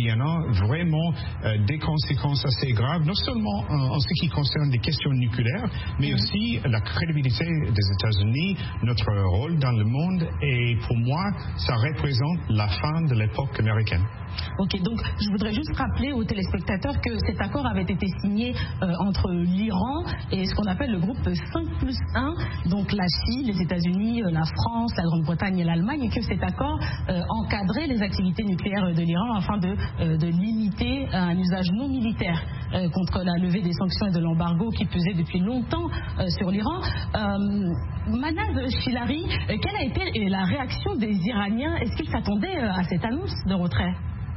y en a vraiment des conséquences assez graves, non seulement en ce qui concerne les questions nucléaires, mais aussi la crédibilité des États-Unis, notre rôle dans le monde. Et pour moi, ça représente la fin de l'époque américaine. Ok, donc je voudrais juste rappeler aux téléspectateurs que cet accord avait été signé entre l'Iran et ce qu'on appelle le groupe 5+1, donc la Chine, les États-Unis, la France, la Grande-Bretagne et l'Allemagne, et que cet accord encadrait les activités nucléaires de l'Iran afin de limiter un usage non militaire contre la levée des sanctions et de l'embargo qui pesait depuis longtemps sur l'Iran. Manaz Chilari, quelle a été la réaction des Iraniens? Est-ce qu'ils s'attendaient à cette annonce de retrait?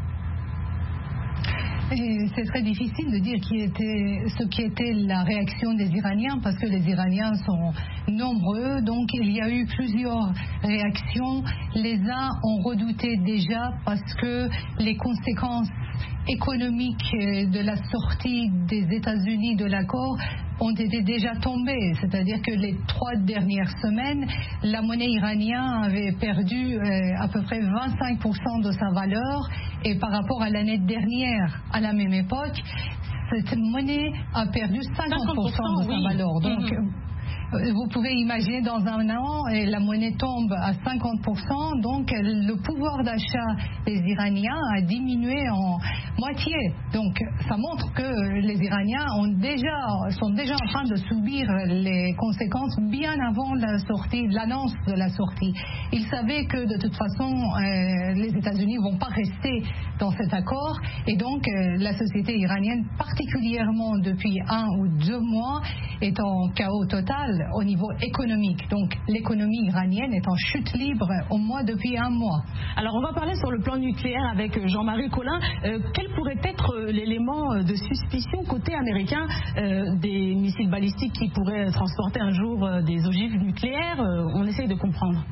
C'est très difficile de dire ce qui était la réaction des Iraniens parce que les Iraniens sont nombreux, donc il y a eu plusieurs réactions. Les uns ont redouté déjà parce que les conséquences économiques de la sortie des États-Unis de l'accord ont été déjà tombées, c'est-à-dire que les 3 dernières semaines, la monnaie iranienne avait perdu à peu près 25% de sa valeur, et par rapport à l'année dernière, à la même époque, cette monnaie a perdu 50% de sa valeur. Donc, vous pouvez imaginer dans un an, la monnaie tombe à 50%, donc le pouvoir d'achat des Iraniens a diminué en moitié. Donc ça montre que les Iraniens sont déjà en train de subir les conséquences bien avant l'annonce de la sortie. Ils savaient que de toute façon, les États-Unis ne vont pas rester dans cet accord, et donc la société iranienne, particulièrement depuis 1 ou 2 mois, est en chaos total au niveau économique. Donc l'économie iranienne est en chute libre au moins depuis 1 mois. Alors on va parler sur le plan nucléaire avec Jean-Marie Collin. Quel pourrait être l'élément de suspicion côté américain des missiles balistiques qui pourraient transporter un jour des ogives nucléaires? On essaye de comprendre.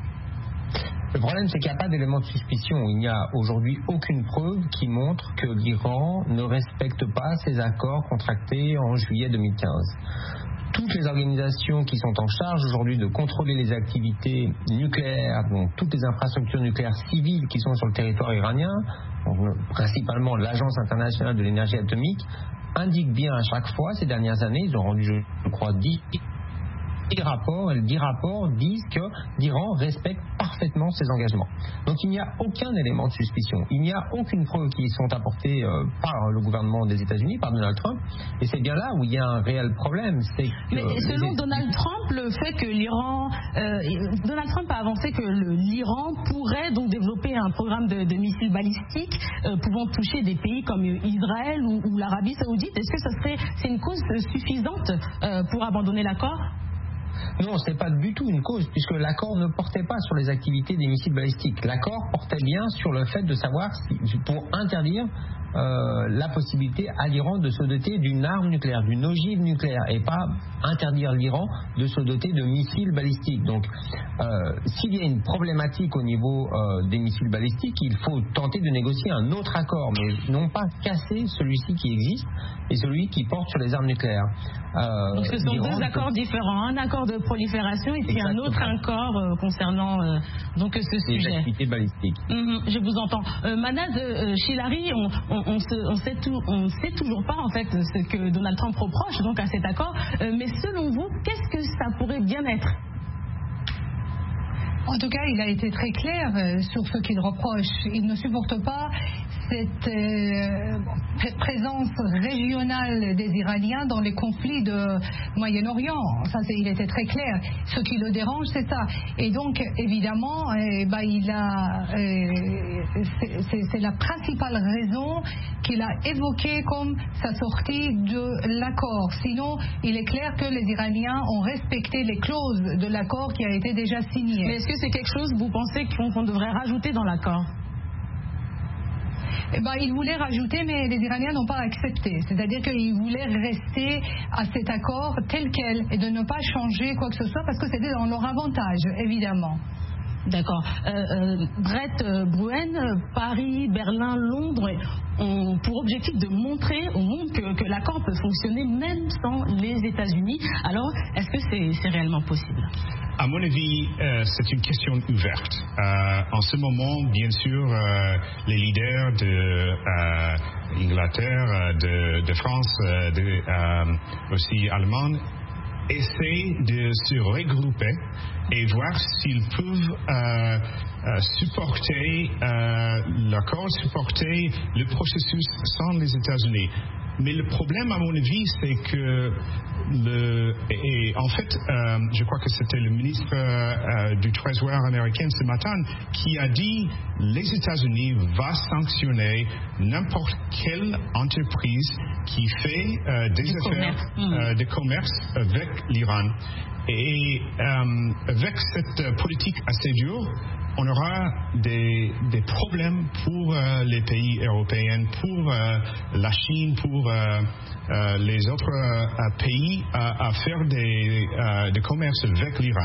Le problème, c'est qu'il n'y a pas d'élément de suspicion. Il n'y a aujourd'hui aucune preuve qui montre que l'Iran ne respecte pas ses accords contractés en juillet 2015. Toutes les organisations qui sont en charge aujourd'hui de contrôler les activités nucléaires, donc toutes les infrastructures nucléaires civiles qui sont sur le territoire iranien, donc principalement l'Agence internationale de l'énergie atomique, indiquent bien à chaque fois ces dernières années, ils ont rendu, je crois, 10 rapports, et les 10 rapports disent que l'Iran respecte parfaitement ses engagements. Donc il n'y a aucun élément de suspicion. Il n'y a aucune preuve qui sont apportées par le gouvernement des États-Unis, par Donald Trump, et c'est bien là où il y a un réel problème. Mais selon Donald Trump, le fait que l'Iran... Donald Trump a avancé que l'Iran pourrait donc développer un programme de missiles balistiques pouvant toucher des pays comme Israël ou l'Arabie Saoudite. Est-ce que c'est une cause suffisante pour abandonner l'accord? Non, ce n'est pas du tout une cause, puisque l'accord ne portait pas sur les activités des missiles balistiques. L'accord portait bien sur le fait de savoir pour interdire la possibilité à l'Iran de se doter d'une arme nucléaire, d'une ogive nucléaire, et pas interdire l'Iran de se doter de missiles balistiques. Donc, s'il y a une problématique au niveau des missiles balistiques, il faut tenter de négocier un autre accord, mais non pas casser celui-ci qui existe et celui qui porte sur les armes nucléaires. Donc ce sont 2 accords différents, un accord de prolifération et puis un autre accord concernant donc ce sujet. Les activités balistiques. Je vous entends. Manaz Chilari, on sait toujours pas en fait ce que Donald Trump reproche donc à cet accord, mais selon vous, qu'est-ce que ça pourrait bien être? En tout cas, il a été très clair sur ce qu'il reproche. Il ne supporte pas cette présence régionale des Iraniens dans les conflits de Moyen-Orient. Ça, il était très clair. Ce qui le dérange, c'est ça. Et donc, évidemment, c'est la principale raison qu'il a évoquée comme sa sortie de l'accord. Sinon, il est clair que les Iraniens ont respecté les clauses de l'accord qui a été déjà signé. Mais est-ce que c'est quelque chose, vous pensez, qu'on devrait rajouter dans l'accord? Ils voulaient rajouter, mais les Iraniens n'ont pas accepté. C'est-à-dire qu'ils voulaient rester à cet accord tel quel et de ne pas changer quoi que ce soit parce que c'était dans leur avantage, évidemment. D'accord. Brett Bruen, Paris, Berlin, Londres ont pour objectif de montrer au monde que l'accord peut fonctionner même sans les États-Unis. Alors, est-ce que c'est réellement possible? À mon avis, c'est une question ouverte. En ce moment, bien sûr, les leaders d'Angleterre, de France, aussi Allemagne, essaient de se regrouper et voir s'ils peuvent supporter l'accord, supporter le processus sans les États-Unis. Mais le problème, à mon avis, c'est que en fait, je crois que c'était le ministre du Trésor américain ce matin qui a dit les États-Unis vont sanctionner n'importe quelle entreprise qui fait des affaires de commerce avec l'Iran. Et avec cette politique assez dure, on aura des problèmes pour les pays européens, pour la Chine, pour les autres pays à faire des commerces avec l'Iran.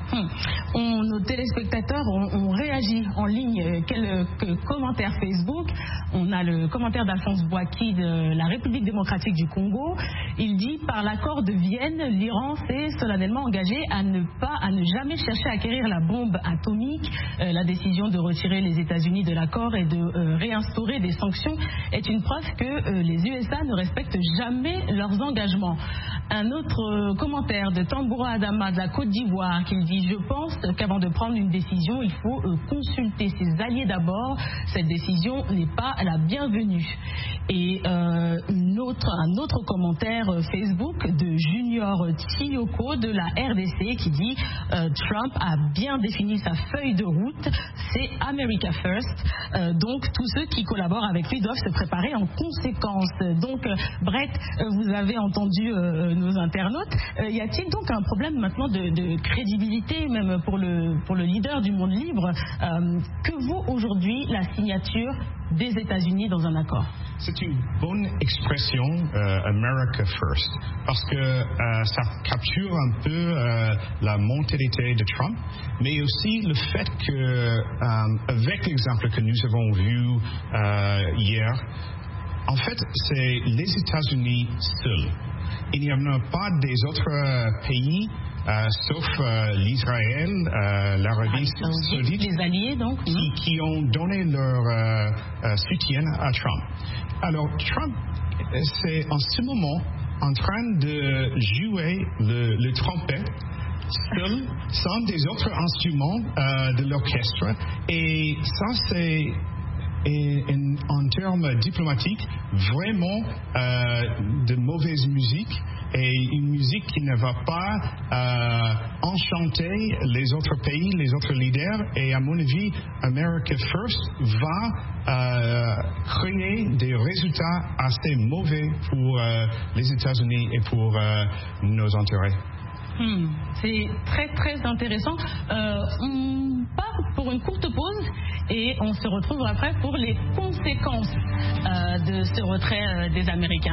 Nos téléspectateurs ont réagi en ligne. Quelques commentaires Facebook. On a le commentaire d'Alphonse Boaki de la République démocratique du Congo. Il dit: par l'accord de Vienne, l'Iran s'est solennellement engagé à ne jamais chercher à acquérir la bombe atomique. La décision de retirer les États-Unis de l'accord et de réinstaurer des sanctions est une preuve que les USA ne respectent jamais leurs engagements. Un autre commentaire de Tamboura Adama de la Côte d'Ivoire qui dit: je pense qu'avant de prendre une décision, il faut consulter ses alliés d'abord. Cette décision n'est pas la bienvenue. Et un autre commentaire Facebook de Junior Tiyoko de la RDC qui dit: Trump a bien défini sa feuille de route, c'est America First. Donc tous ceux qui collaborent avec lui doivent se préparer en conséquence. Donc Brett, vous avez entendu nos internautes. Y a-t-il donc un problème maintenant de crédibilité, même pour le leader du monde libre? Que vaut aujourd'hui la signature des États-Unis dans un accord? C'est une bonne expression, America First, parce que ça capture un peu la mentalité de Trump, mais aussi le fait que, avec l'exemple que nous avons vu hier, en fait, c'est les États-Unis seuls. Il n'y en a pas des autres pays, sauf l'Israël, l'Arabie saoudite, les alliés donc, qui ont donné leur soutien à Trump. Alors Trump, c'est en ce moment en train de jouer le trompette seul, sans des autres instruments de l'orchestre, et ça c'est en termes diplomatiques vraiment de mauvaise musique, et une musique qui ne va pas enchanter les autres pays, les autres leaders. Et à mon avis, America First va créer des résultats assez mauvais pour les États-Unis et pour nos intérêts. C'est très très intéressant. On part pour une courte pause et on se retrouve après pour les conséquences de ce retrait des Américains.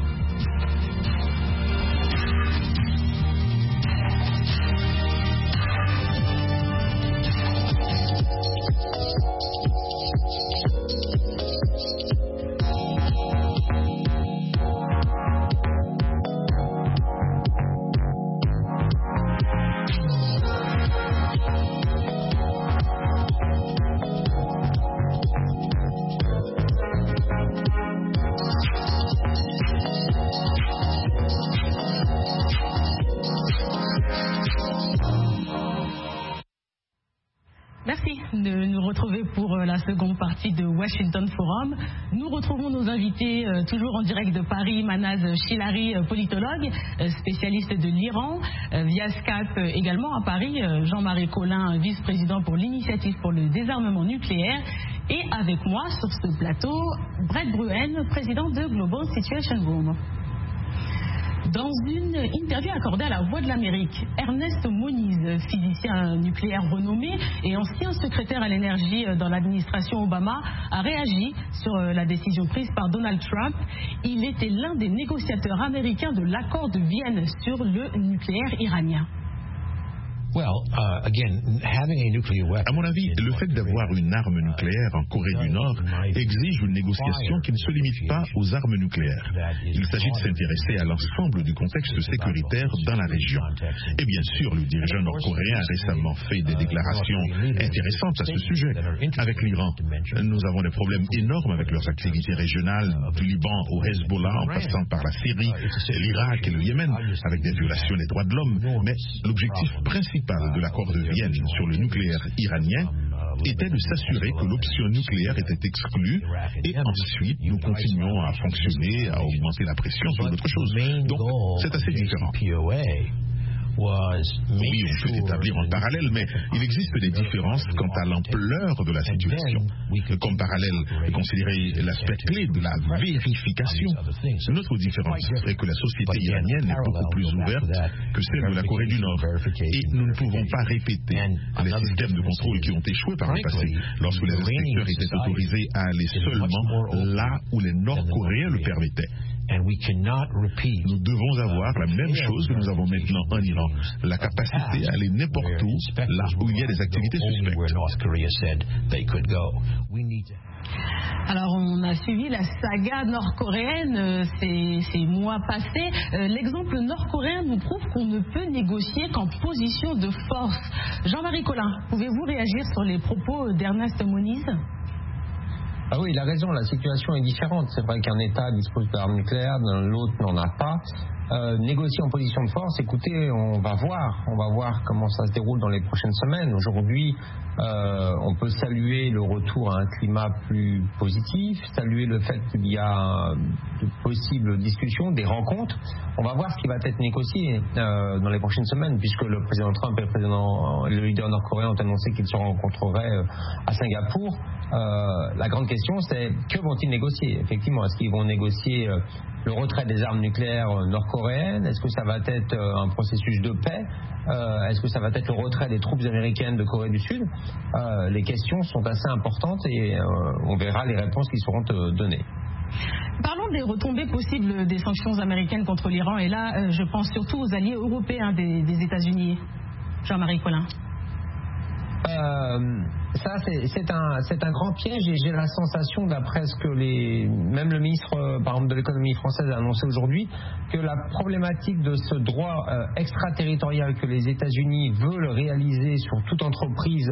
Merci de nous retrouver pour la seconde partie de Washington Forum. Nous retrouvons nos invités toujours en direct de Paris. Manaz Chilari, politologue, spécialiste de l'Iran, via Skype également à Paris. Jean-Marie Collin, vice-président pour l'initiative pour le désarmement nucléaire. Et avec moi sur ce plateau, Brett Bruen, président de Global Situation Room. Dans une interview accordée à la Voix de l'Amérique, Ernest Moniz, physicien nucléaire renommé et ancien secrétaire à l'énergie dans l'administration Obama, a réagi sur la décision prise par Donald Trump. Il était l'un des négociateurs américains de l'accord de Vienne sur le nucléaire iranien. À mon avis, le fait d'avoir une arme nucléaire en Corée du Nord exige une négociation qui ne se limite pas aux armes nucléaires. Il s'agit de s'intéresser à l'ensemble du contexte sécuritaire dans la région. Et bien sûr, le dirigeant nord-coréen a récemment fait des déclarations intéressantes à ce sujet. Avec l'Iran, nous avons des problèmes énormes avec leurs activités régionales, du Liban au Hezbollah, en passant par la Syrie, l'Irak et le Yémen, avec des violations des droits de l'homme. Mais l'objectif principal de l'accord de Vienne sur le nucléaire iranien était de s'assurer que l'option nucléaire était exclue et ensuite nous continuons à fonctionner, à augmenter la pression sur d'autres choses. Donc c'est assez différent. Oui, on peut établir un parallèle, mais il existe des différences quant à l'ampleur de la situation. Comme parallèle, considérer l'aspect clé de la vérification. Notre différence est que la société iranienne est beaucoup plus ouverte que celle de la Corée du Nord. Et nous ne pouvons pas répéter les systèmes de contrôle qui ont échoué par le passé, lorsque les inspecteurs étaient autorisés à aller seulement là où les Nord-Coréens le permettaient. Nous devons avoir la même chose que nous avons maintenant en Iran, la capacité à aller n'importe où, là où il y a des activités suspectes. Alors, on a suivi la saga nord-coréenne ces mois passés. L'exemple nord-coréen nous prouve qu'on ne peut négocier qu'en position de force. Jean-Marie Collin, pouvez-vous réagir sur les propos d'Ernest Moniz ? Ah oui, il a raison, la situation est différente. C'est vrai qu'un État dispose d'armes nucléaires, l'autre n'en a pas. Négocier en position de force, écoutez, on va voir comment ça se déroule dans les prochaines semaines. Aujourd'hui, on peut saluer le retour à un climat plus positif, saluer le fait qu'il y a de possibles discussions, des rencontres. On va voir ce qui va être négocié dans les prochaines semaines, puisque le président Trump et le leader nord-coréen ont annoncé qu'ils se rencontreraient à Singapour. La grande question, c'est que vont-ils négocier ? Effectivement, est-ce qu'ils vont négocier le retrait des armes nucléaires nord-coréennes? Est-ce que ça va être un processus de paix? Est-ce que ça va être le retrait des troupes américaines de Corée du Sud? Les questions sont assez importantes et on verra les réponses qui seront données. Parlons des retombées possibles des sanctions américaines contre l'Iran. Et là, je pense surtout aux alliés européens des États-Unis. Jean-Marie Collin. Ça, c'est un grand piège et j'ai la sensation, d'après ce que même le ministre, par exemple, de l'économie française a annoncé aujourd'hui, que la problématique de ce droit extraterritorial que les États-Unis veulent réaliser sur toute entreprise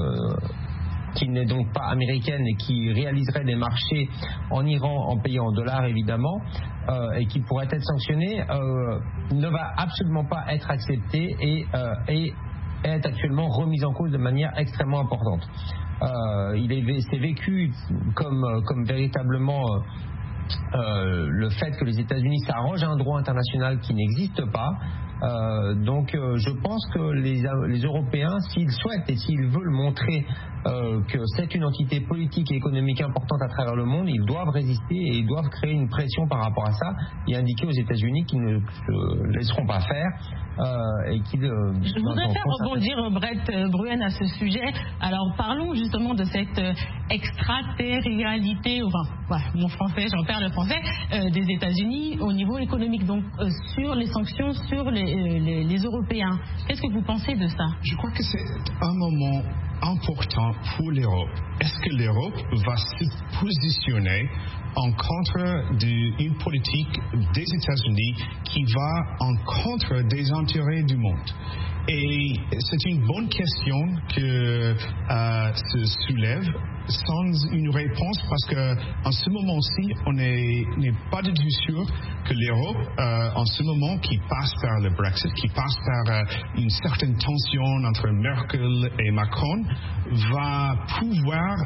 qui n'est donc pas américaine et qui réaliserait des marchés en Iran en payant en dollars évidemment et qui pourrait être sanctionnée ne va absolument pas être acceptée et est actuellement remise en cause de manière extrêmement importante. C'est vécu comme véritablement le fait que les États-Unis s'arrogent à un droit international qui n'existe pas. Donc je pense que les Européens, s'ils souhaitent et s'ils veulent montrer que c'est une entité politique et économique importante à travers le monde, ils doivent résister et ils doivent créer une pression par rapport à ça et indiquer aux États-Unis qu'ils ne se laisseront pas faire. Je voudrais faire rebondir Brett Bruen à ce sujet. Alors parlons justement de cette extraterritorialité, mon français, j'en perds le français, des États-Unis au niveau économique, donc sur les sanctions sur les Européens. Qu'est-ce que vous pensez de ça? Je crois que c'est un moment important pour l'Europe. Est-ce que l'Europe va se positionner en contre d'une politique des États-Unis qui va en contre des intérêts du monde? Et c'est une bonne question que se soulève sans une réponse parce que en ce moment-ci, on n'est pas du tout sûr que l'Europe, en ce moment, qui passe par le Brexit, qui passe par une certaine tension entre Merkel et Macron, va pouvoir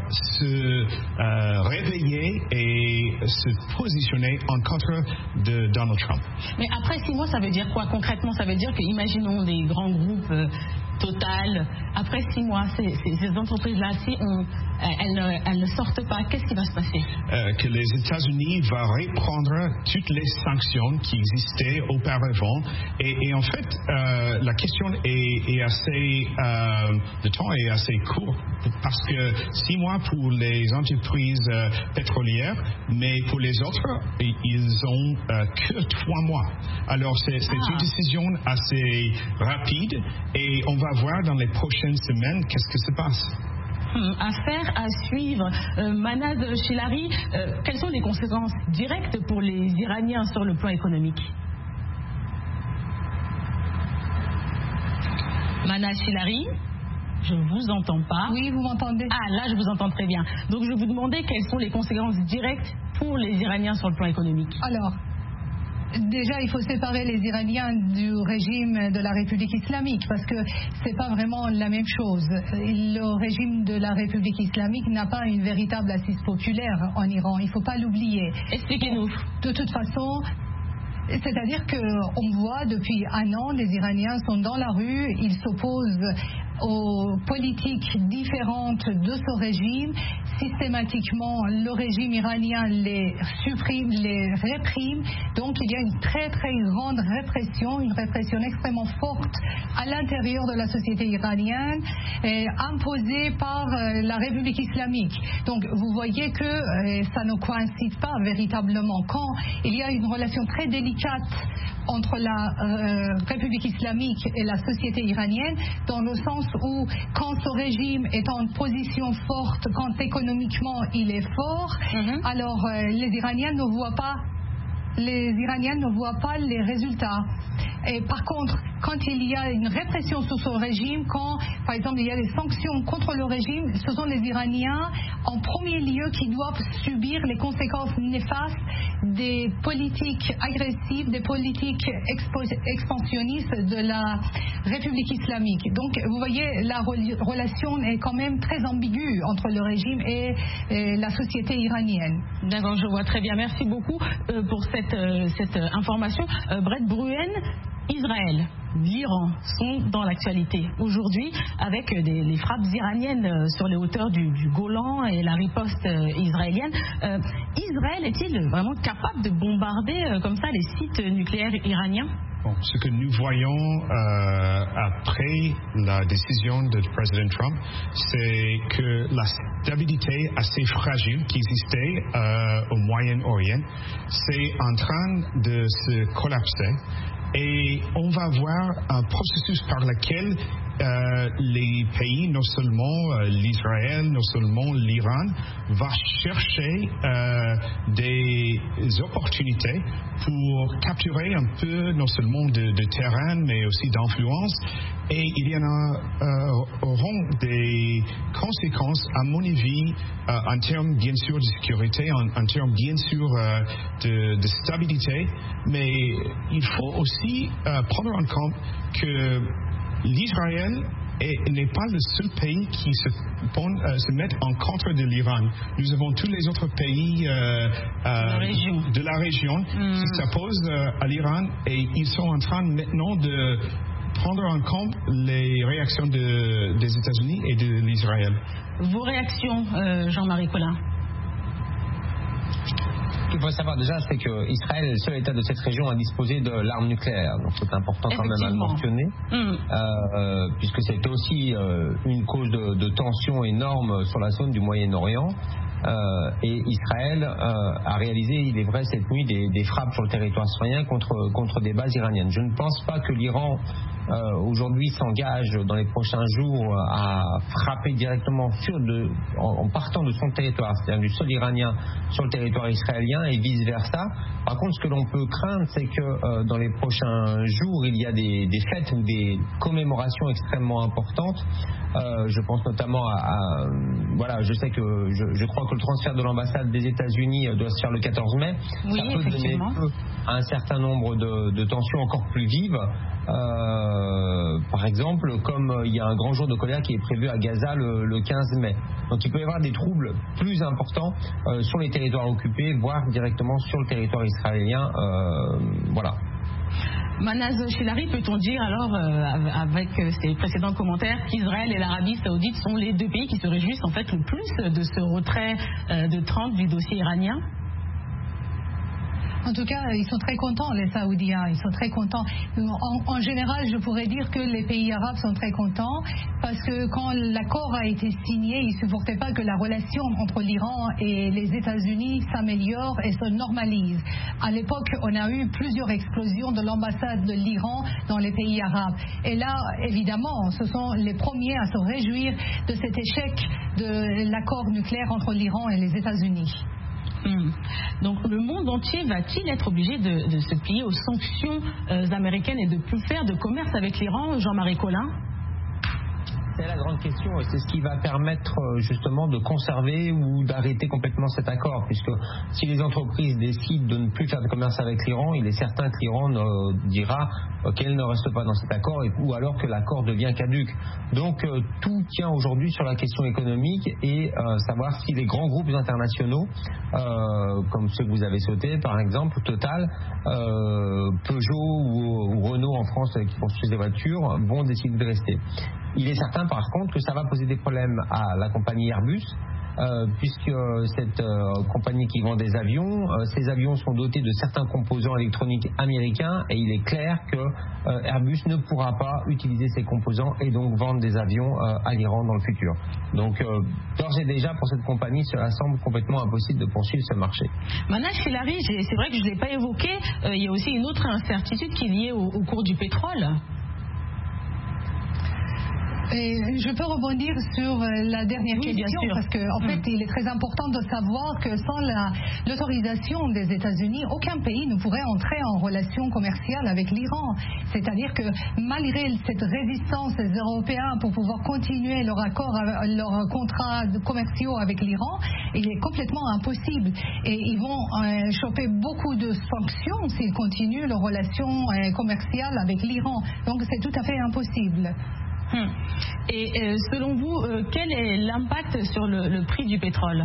se réveiller et se positionner en contre de Donald Trump. Mais après 6 mois, ça veut dire quoi concrètement? Ça veut dire que, imaginons des grands groupes Total, après 6 mois, ces entreprises-là, si elles ne sortent pas, qu'est-ce qui va se passer? Que les États-Unis vont reprendre toutes les sanctions qui existaient auparavant. Et en fait, la question est assez, le temps est assez court, parce que 6 mois pour les entreprises pétrolières, mais pour les autres, ils ont que 3 mois. Alors c'est une décision assez rapide, et on va voir dans les prochaines semaines qu'est-ce que se passe. Affaire à suivre. Manad Chilari, quelles sont les conséquences directes pour les Iraniens sur le plan économique? Manad Chilari, je ne vous entends pas. Oui, vous m'entendez? Ah, là, je vous entends très bien. Donc, je vous demandais quelles sont les conséquences directes pour les Iraniens sur le plan économique. Alors, déjà, il faut séparer les Iraniens du régime de la République islamique, parce que c'est pas vraiment la même chose. Le régime de la République islamique n'a pas une véritable assise populaire en Iran. Il faut pas l'oublier. Expliquez-nous. De toute façon, c'est-à-dire qu'on voit depuis 1 an, les Iraniens sont dans la rue, ils s'opposent aux politiques différentes de ce régime. Systématiquement, le régime iranien les supprime, les réprime. Donc il y a une très très grande répression, une répression extrêmement forte à l'intérieur de la société iranienne, imposée par la République islamique. Donc vous voyez que ça ne coïncide pas véritablement. Quand il y a une relation très délicate entre la République islamique et la société iranienne, dans le sens où quand ce régime est en position forte, quand économiquement il est fort, alors les Iraniens ne voient pas les résultats. Et par contre, quand il y a une répression sur ce régime, quand par exemple il y a des sanctions contre le régime, ce sont les Iraniens en premier lieu qui doivent subir les conséquences néfastes des politiques agressives, des politiques expansionnistes de la République islamique. Donc vous voyez, la relation est quand même très ambiguë entre le régime et la société iranienne. D'accord, je vois très bien. Merci beaucoup pour cette information. Brett Bruen, Israël, l'Iran sont dans l'actualité aujourd'hui avec les frappes iraniennes sur les hauteurs du Golan et la riposte israélienne. Israël est-il vraiment capable de bombarder comme ça les sites nucléaires iraniens? Bon, ce que nous voyons après la décision du président Trump, c'est que la stabilité assez fragile qui existait au Moyen-Orient, c'est en train de se collapser. Et on va voir un processus par lequel les pays, non seulement l'Israël, non seulement l'Iran, va chercher des opportunités pour capturer un peu non seulement de terrain, mais aussi d'influence. Et il y en auront des conséquences, à mon avis, en termes bien sûr de sécurité, en termes bien sûr de stabilité, mais il faut aussi prendre en compte que l'Israël n'est pas le seul pays qui se met en contre de l'Iran. Nous avons tous les autres pays de la région qui s'opposent à l'Iran, et ils sont en train maintenant de prendre en compte les réactions des États-Unis et de l'Israël. Vos réactions, Jean-Marie Collin? Ce qu'il faut savoir déjà, c'est qu'Israël est le seul État de cette région à disposer de l'arme nucléaire. Donc c'est important quand même à le mentionner, puisque c'était aussi une cause de tension énorme sur la zone du Moyen-Orient. Et Israël a réalisé, il est vrai, cette nuit des frappes sur le territoire israélien contre des bases iraniennes. Je ne pense pas que l'Iran aujourd'hui s'engage dans les prochains jours à frapper directement en partant de son territoire, c'est-à-dire du sol iranien sur le territoire israélien et vice-versa. Par contre, ce que l'on peut craindre, c'est que dans les prochains jours, il y a des fêtes ou des commémorations extrêmement importantes. Je pense notamment voilà, je sais que je crois que le transfert de l'ambassade des États-Unis doit se faire le 14 mai. Oui, ça peut donner lieu à un certain nombre de tensions encore plus vives. Par exemple, comme il y a un grand jour de colère qui est prévu à Gaza le 15 mai. Donc il peut y avoir des troubles plus importants sur les territoires occupés, voire directement sur le territoire israélien. Voilà. Manaz Chilari, peut-on dire alors, avec ses précédents commentaires, qu'Israël et l'Arabie Saoudite sont les deux pays qui se réjouissent en fait le plus de ce retrait de Trump du dossier iranien? En tout cas, ils sont très contents, les Saoudiens, ils sont très contents. En général, je pourrais dire que les pays arabes sont très contents parce que quand l'accord a été signé, ils ne supportaient pas que la relation entre l'Iran et les États-Unis s'améliore et se normalise. À l'époque, on a eu plusieurs explosions de l'ambassade de l'Iran dans les pays arabes. Et là, évidemment, ce sont les premiers à se réjouir de cet échec de l'accord nucléaire entre l'Iran et les États-Unis. Donc le monde entier va-t-il être obligé de se plier aux sanctions américaines et de plus faire de commerce avec l'Iran, Jean-Marie Collin? C'est la grande question et c'est ce qui va permettre justement de conserver ou d'arrêter complètement cet accord, puisque si les entreprises décident de ne plus faire de commerce avec l'Iran, il est certain que l'Iran dira qu'elle ne reste pas dans cet accord ou alors que l'accord devient caduc. Donc tout tient aujourd'hui sur la question économique et savoir si les grands groupes internationaux comme ceux que vous avez sautés par exemple, Total, Peugeot ou Renault en France qui construisent des voitures vont décider de rester. Il est certain par contre que ça va poser des problèmes à la compagnie Airbus puisque cette compagnie qui vend des avions, ces avions sont dotés de certains composants électroniques américains et il est clair que Airbus ne pourra pas utiliser ces composants et donc vendre des avions à l'Iran dans le futur. Donc d'ores et déjà pour cette compagnie cela semble complètement impossible de poursuivre ce marché. Manaz Chilari, c'est vrai que je ne l'ai pas évoqué, il y a aussi une autre incertitude qui est liée au cours du pétrole. Et je peux rebondir sur la dernière question parce qu'en fait il est très important de savoir que sans l'autorisation des États-Unis, aucun pays ne pourrait entrer en relation commerciale avec l'Iran. C'est-à-dire que malgré cette résistance des Européens pour pouvoir continuer leur accord, leurs contrats commerciaux avec l'Iran, il est complètement impossible. Et ils vont choper beaucoup de sanctions s'ils continuent leurs relations commerciales avec l'Iran. Donc c'est tout à fait impossible. Et selon vous, quel est l'impact sur le prix du pétrole?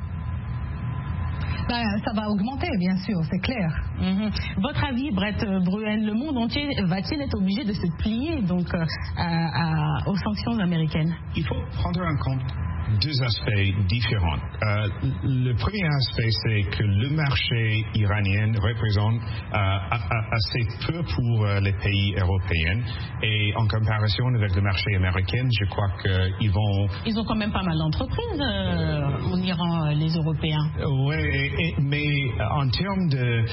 Ça va augmenter, bien sûr, c'est clair. Votre avis, Brett Bruen, le monde entier va-t-il être obligé de se plier donc, aux sanctions américaines? Il faut prendre en compte deux aspects différents. Le premier aspect, c'est que le marché iranien représente assez peu pour les pays européens et en comparaison avec le marché américain, je crois qu'ils vont... Ils ont quand même pas mal d'entreprises en Iran, les Européens. Oui, mais en termes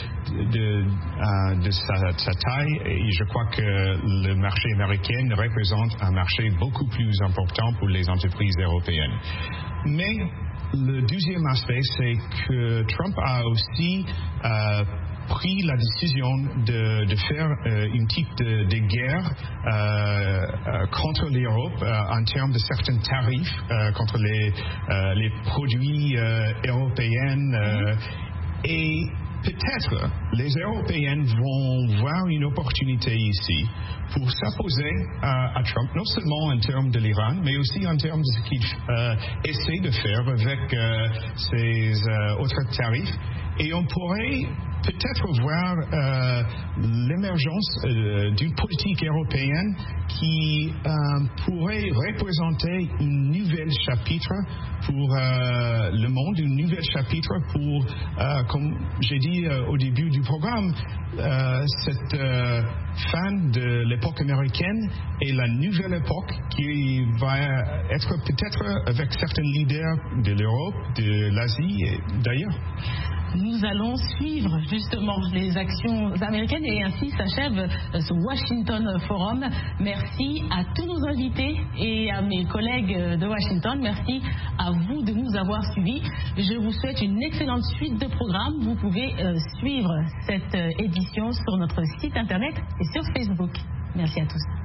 de sa taille, je crois que le marché américain représente un marché beaucoup plus important pour les entreprises européennes. Mais le deuxième aspect, c'est que Trump a aussi pris la décision de faire une type de guerre contre l'Europe en termes de certains tarifs contre les produits européens et peut-être les Européens vont voir une opportunité ici pour s'opposer à Trump, non seulement en termes de l'Iran, mais aussi en termes de ce qu'il essaie de faire avec ses autres tarifs. Et on pourrait peut-être voir l'émergence d'une politique européenne qui pourrait représenter une nouvelle chapitre pour le monde, une nouvelle chapitre pour, comme j'ai dit au début du programme, cette fin de l'époque américaine et la nouvelle époque qui va être peut-être avec certains leaders de l'Europe, de l'Asie et d'ailleurs. Nous allons suivre justement les actions américaines et ainsi s'achève ce Washington Forum. Merci à tous nos invités et à mes collègues de Washington. Merci à vous de nous avoir suivis. Je vous souhaite une excellente suite de programmes. Vous pouvez suivre cette édition sur notre site internet et sur Facebook. Merci à tous.